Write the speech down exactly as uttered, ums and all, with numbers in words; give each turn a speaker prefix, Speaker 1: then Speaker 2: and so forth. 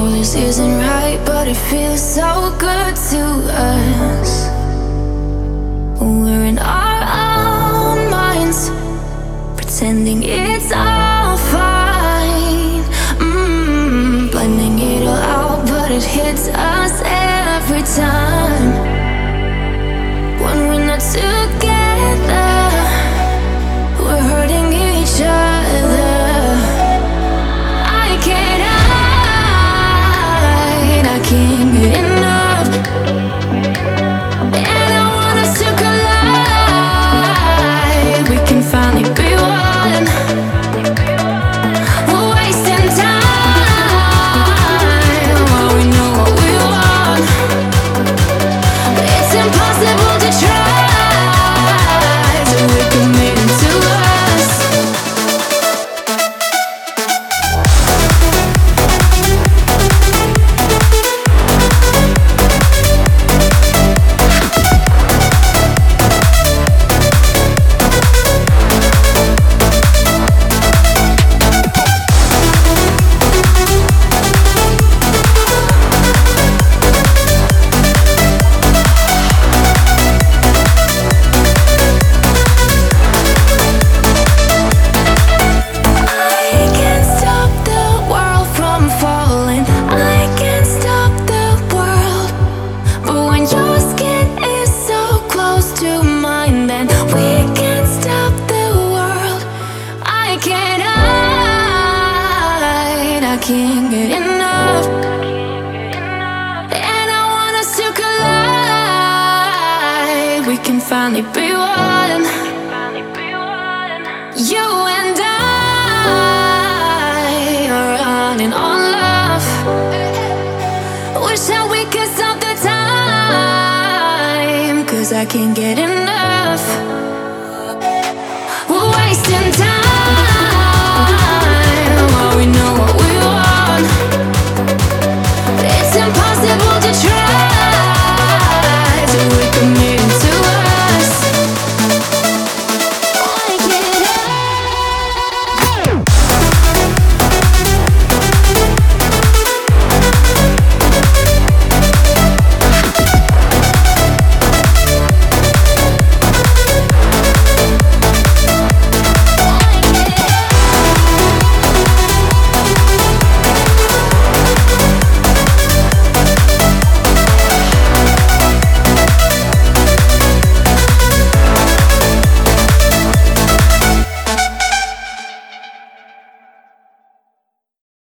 Speaker 1: know this isn't right, but it feels so good to us. We're in our own minds, pretending it's all fine. mm, Blending it all out, but it hits us every time. When we're not together, we're hurting each other. I can't hide, I can't get enough, and I want us to collide. We can finally be one. We're wasting time while we know what we want. It's impossible to try, so we can make it to us. I can't get enough, and I want us to collide. We can finally be one. You and I are running on love. Wish that we could stop the time, 'cause I can't get enough.